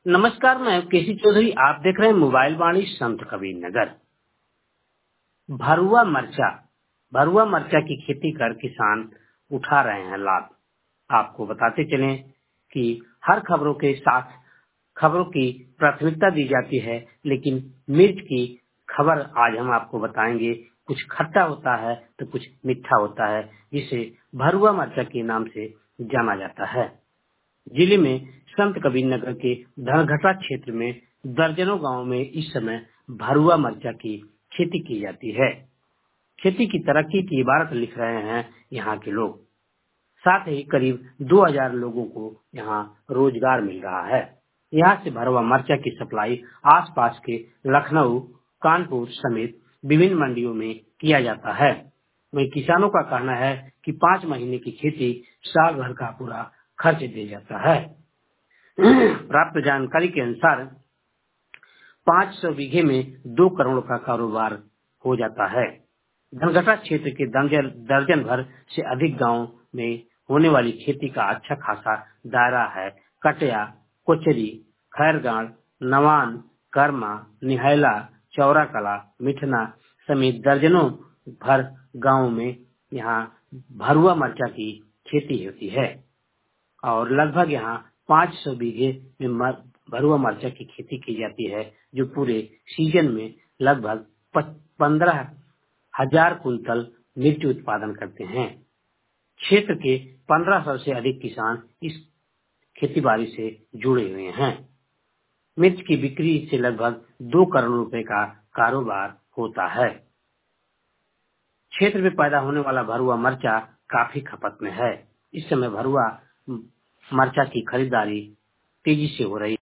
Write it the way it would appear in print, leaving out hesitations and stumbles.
नमस्कार, मैं केसी चौधरी। आप देख रहे हैं मोबाइल वाणी संत कबीर नगर। भरुआ मरचा की खेती कर किसान उठा रहे हैं लाभ। आपको बताते चलें कि हर खबरों के साथ खबरों की प्राथमिकता दी जाती है, लेकिन मिर्च की खबर आज हम आपको बताएंगे। कुछ खट्टा होता है तो कुछ मीठा होता है, जिसे भरुआ मरचा के नाम से जाना जाता है। जिले में संत कबीर नगर के धनघटा क्षेत्र में दर्जनों गांवों में इस समय भरुआ मरचा की खेती की जाती है। खेती की तरक्की की इबारत लिख रहे हैं यहाँ के लोग। साथ ही करीब 2000 लोगों को यहाँ रोजगार मिल रहा है। यहाँ से भरुआ मरचा की सप्लाई आसपास के लखनऊ, कानपुर समेत विभिन्न मंडियों में किया जाता है। वहीं किसानों का कहना है कि 5 महीने की खेती साल भर का पूरा खर्च दे जाता है। प्राप्त जानकारी के अनुसार 500 बीघे में 2 करोड़ का कारोबार हो जाता है। धनघटा क्षेत्र के दर्जन भर से अधिक गांव में होने वाली खेती का अच्छा खासा दायरा है। कटिया, कोचरी, खैरगांव, नवान, कर्मा, निहैला, चौराकला, मिठना समेत दर्जनों भर गांवों में यहाँ भरुआ मरचा की खेती होती है और लगभग यहाँ 500 बीघे में भरुआ मरचा की खेती की जाती है, जो पूरे सीजन में लगभग 15,000 कुंतल मिर्च उत्पादन करते हैं। क्षेत्र के 1500 से अधिक किसान इस खेती बाड़ी से जुड़े हुए हैं। मिर्च की बिक्री से लगभग 2 करोड़ रुपए का कारोबार होता है। क्षेत्र में पैदा होने वाला भरुआ मरचा काफी खपत में है। इस समय भरुआ मरचा की खरीदारी तेजी से हो रही है।